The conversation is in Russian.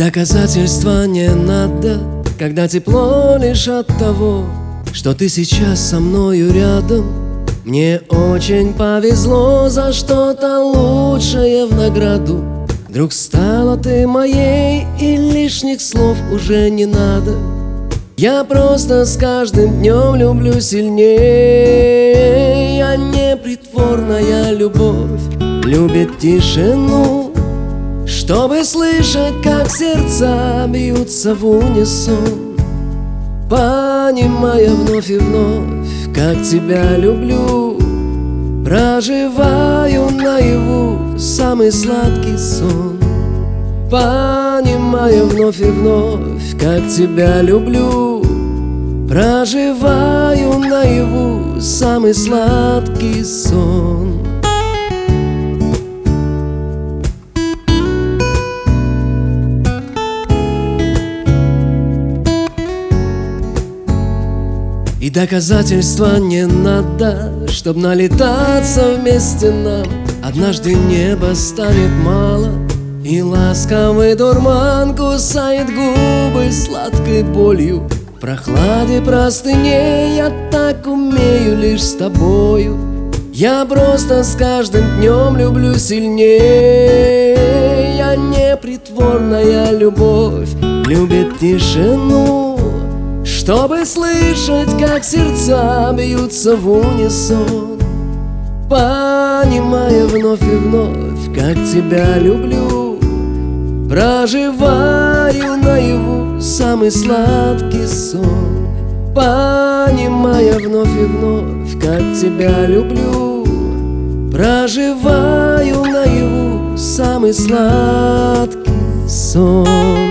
доказательства не надо, когда тепло лишь от того, что ты сейчас со мною рядом. Мне очень повезло, за что-то лучшее в награду. Вдруг стала ты моей, и лишних слов уже не надо. Я просто с каждым днем люблю сильнее. А непритворная любовь любит тишину, чтобы слышать, как сердца бьются в унисон. Понимая вновь и вновь, как тебя люблю, проживаю наяву самый сладкий сон. Понимая вновь и вновь, как тебя люблю, проживаю наяву самый сладкий сон. И доказательства не надо, чтоб налетаться вместе нам. Однажды небо станет мало, и ласковый дурман кусает губы сладкой болью. В прохладе простыней я так умею лишь с тобою. Я просто с каждым днем люблю сильнее. А непритворная любовь любит тишину, чтобы слышать, как сердца бьются в унисон. Понимая вновь и вновь, как тебя люблю, проживаю наяву самый сладкий сон. Понимая вновь и вновь, как тебя люблю, проживаю наяву самый сладкий сон.